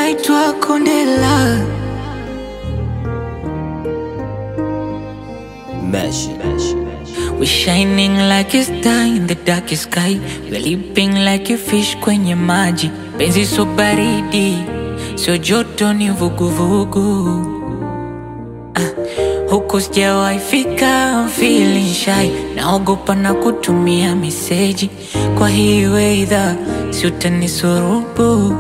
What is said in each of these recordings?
naitwa Kondela. We're shining like a star in the darkest sky. We're leaping like a fish kwenye maji. Penzi so baridi, so joto ni vuguvugu. Huku sijawahi fika, I'm feeling shy. Naogopa na kutumia meseji. Kwa hii weather, si utanisurubu.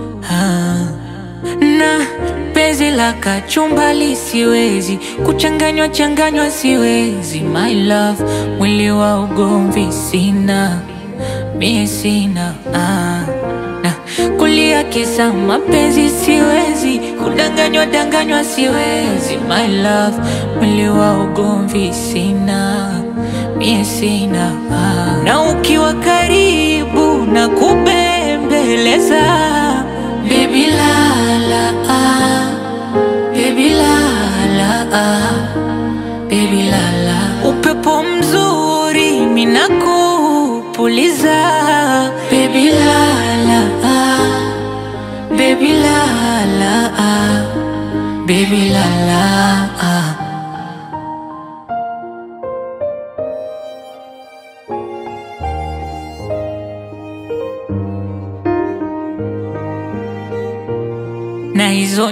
Na penzi la kachumbali siwezi, kuchanganywa changanywa siwezi. My love, mwili wa ugomvi sina, mie sina. Na kulia kisa mapenzi siwezi, kudanganywa danganywa siwezi. My love, mwili wa ugomvi sina, mie sina. Na ukiwa karibu na kubembeleza, baby la la baby la la baby la la. Upepo mzuri mina kupuliza, baby la la baby la la baby la la. Na hizo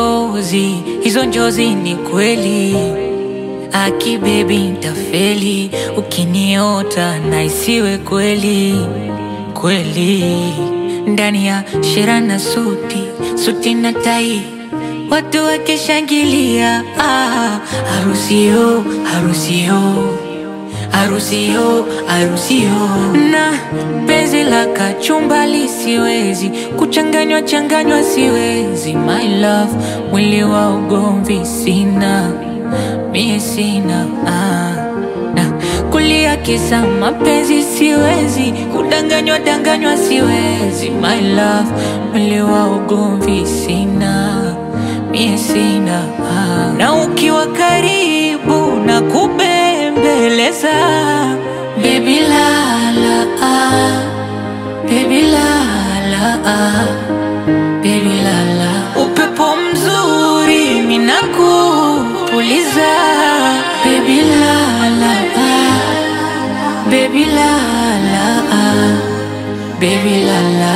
njozi ni kweli. Aki baby ntafeli, ukiniota na isiwe kweli kweli. Ndani ya shera na suti na tai, watu wakishangilia. Harusio, harusio, harusio, harusio. Na penzi la kachumbali siwezi, kuchanganywa changanywa siwezi. My love, mwili wa ugomvi sina, mie sina. Na kulia kisa mapenzi siwezi, kudanganywa danganywa siwezi. My love, mwili wa ugomvi sina, mie sina. Na ukiwa karibu na kubembeleza, baby la la baby la la baby la la. Upepo mzuri mina kupuliza, baby la la baby la la baby la la.